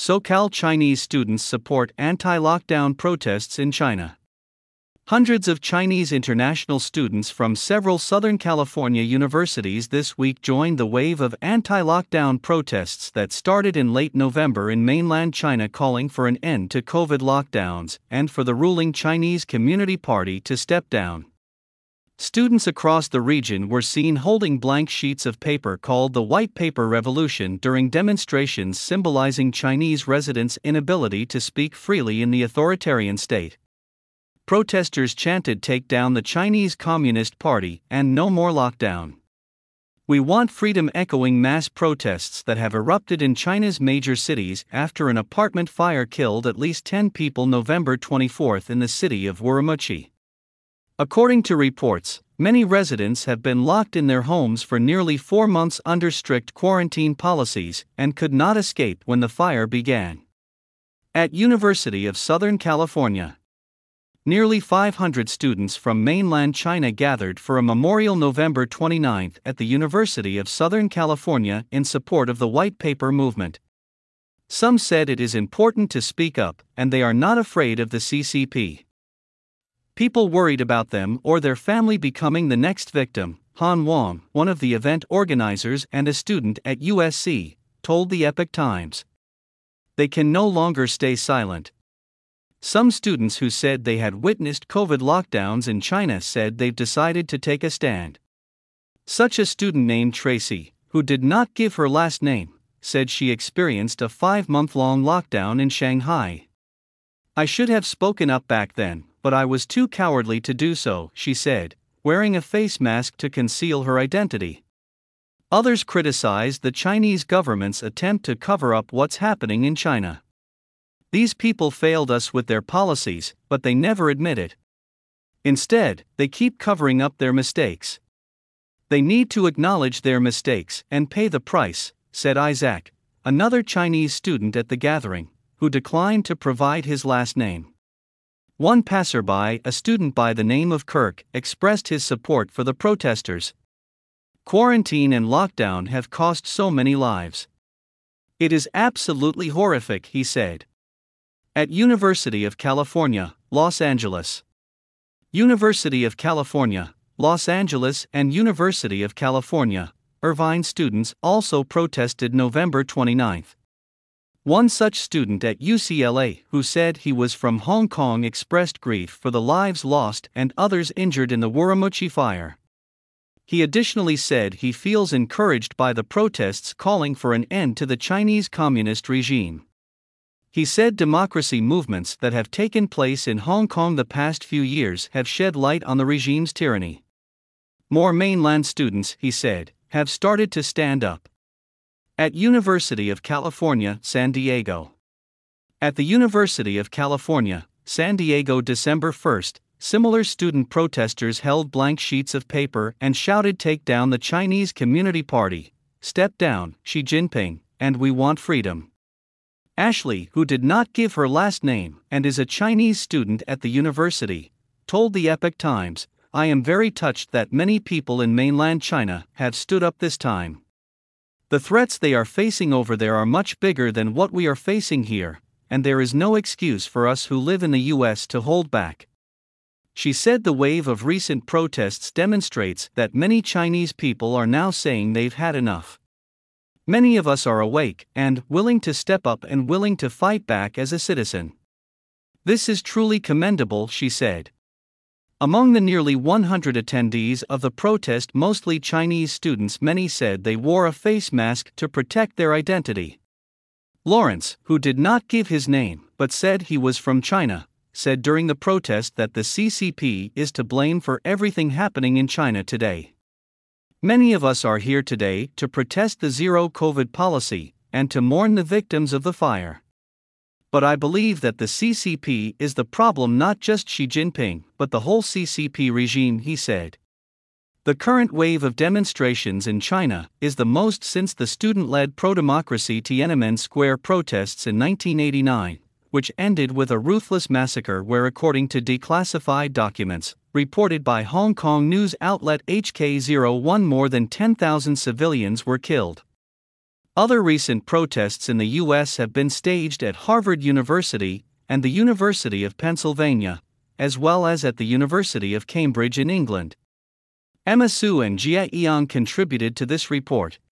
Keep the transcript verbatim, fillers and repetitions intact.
SoCal Chinese students support anti-lockdown protests in China. Hundreds of Chinese international students from several Southern California universities this week joined the wave of anti-lockdown protests that started in late November in mainland China, calling for an end to COVID lockdowns and for the ruling Chinese Communist Party to step down. Students across the region were seen holding blank sheets of paper called the White Paper Revolution during demonstrations symbolizing Chinese residents' inability to speak freely in the authoritarian state. Protesters chanted "Take down the Chinese Communist Party" and "No more lockdown. We want freedom," echoing mass protests that have erupted in China's major cities after an apartment fire killed at least ten people November twenty-fourth in the city of Urumqi. According to reports, many residents have been locked in their homes for nearly four months under strict quarantine policies and could not escape when the fire began. At University of Southern California, nearly five hundred students from mainland China gathered for a memorial November twenty-ninth at the University of Southern California in support of the White Paper movement. Some said it is important to speak up, and they are not afraid of the C C P. People worried about them or their family becoming the next victim, Han Wang, one of the event organizers and a student at U S C, told the Epoch Times. They can no longer stay silent. Some students who said they had witnessed COVID lockdowns in China said they've decided to take a stand. Such a student named Tracy, who did not give her last name, said she experienced a five-month-long lockdown in Shanghai. "I should have spoken up back then, but I was too cowardly to do so," she said, wearing a face mask to conceal her identity. Others criticized the Chinese government's attempt to cover up what's happening in China. "These people failed us with their policies, but they never admit it. Instead, they keep covering up their mistakes. They need to acknowledge their mistakes and pay the price," said Isaac, another Chinese student at the gathering, who declined to provide his last name. One passerby, a student by the name of Kirk, expressed his support for the protesters. "Quarantine and lockdown have cost so many lives. It is absolutely horrific," he said. At University of California, Los Angeles. University of California, Los Angeles and University of California, Irvine students also protested November twenty-ninth. One such student at U C L A, who said he was from Hong Kong, expressed grief for the lives lost and others injured in the Urumqi fire. He additionally said he feels encouraged by the protests calling for an end to the Chinese communist regime. He said democracy movements that have taken place in Hong Kong the past few years have shed light on the regime's tyranny. More mainland students, he said, have started to stand up. At University of California, San Diego. At the University of California, San Diego, December first, similar student protesters held blank sheets of paper and shouted "Take down the Chinese Communist Party, step down, Xi Jinping, and we want freedom." Ashley, who did not give her last name and is a Chinese student at the university, told the Epoch Times, "I am very touched that many people in mainland China have stood up this time. The threats they are facing over there are much bigger than what we are facing here, and there is no excuse for us who live in the U S to hold back." She said the wave of recent protests demonstrates that many Chinese people are now saying they've had enough. "Many of us are awake and willing to step up and willing to fight back as a citizen. This is truly commendable," she said. Among the nearly one hundred attendees of the protest, mostly Chinese students, many said they wore a face mask to protect their identity. Lawrence, who did not give his name but said he was from China, said during the protest that the C C P is to blame for everything happening in China today. "Many of us are here today to protest the zero COVID policy and to mourn the victims of the fire. But I believe that the C C P is the problem, not just Xi Jinping, but the whole C C P regime," he said. The current wave of demonstrations in China is the most since the student-led pro-democracy Tiananmen Square protests in nineteen eighty-nine, which ended with a ruthless massacre where, according to declassified documents reported by Hong Kong news outlet H K zero one, more than ten thousand civilians were killed. Other recent protests in the U S have been staged at Harvard University and the University of Pennsylvania, as well as at the University of Cambridge in England. Emma Su and Jia Yang contributed to this report.